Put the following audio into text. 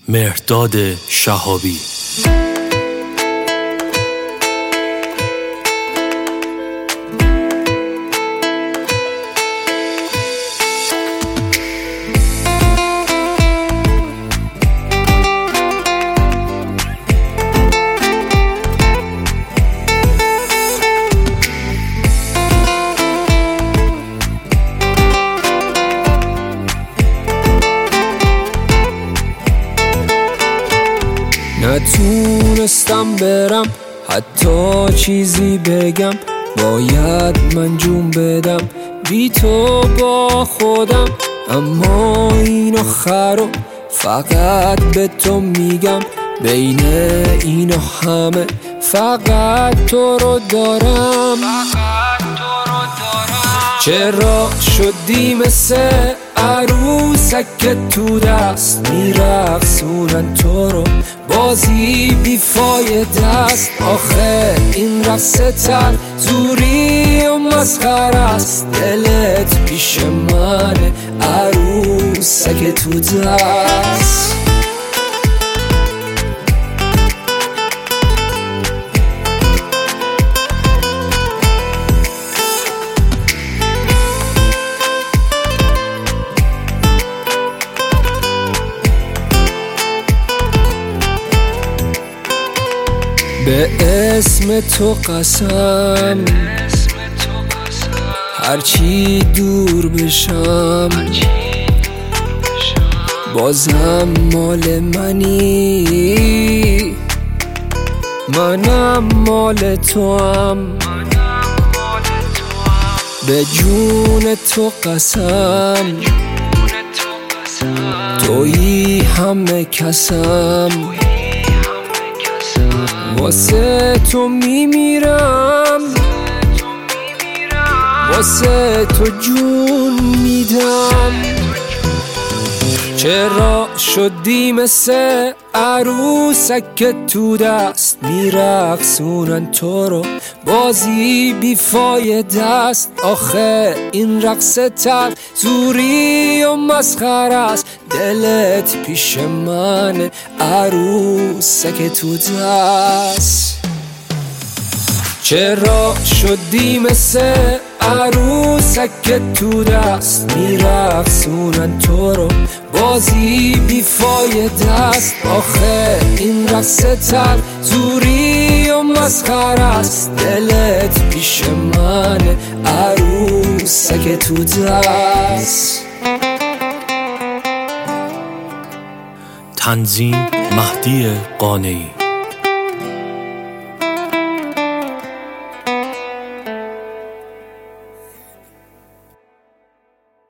مهرداد شهابی. نتونستم برم حتی چیزی بگم، باید من جون بدم بی تو با خودم. اما این آخرو فقط به تو میگم، بین این و همه فقط تو رو دارم. چرا شدی مثل عروسک تو دست میرقصونن تو رو، بازی بیفایده است. آخه این رقص تر زوری و مسخره است، دلت پیش منه عروسک تو دست. به اسم تو قسم هرچی دور بشم بازم مال منی، منم مال تو هم. به جون تو قسم تویی همه کسم، واسه تو میمیرم، واسه تو جون میدم. چرا شدی مثل عروسک تو دست میرقصونن تو رو، بازی بیفایده است. آخه این رقص تر زوری و مسخره است، دلت پیش من عروسک تو دست. چرا شدی مثل عروسک تو دست میرقصونن تو رو، بازی بیفایده است. آخه این رقص تر زوری و مسخره است، دلت پیش من عروسک تو دست. تنظیم مهدی قانعی.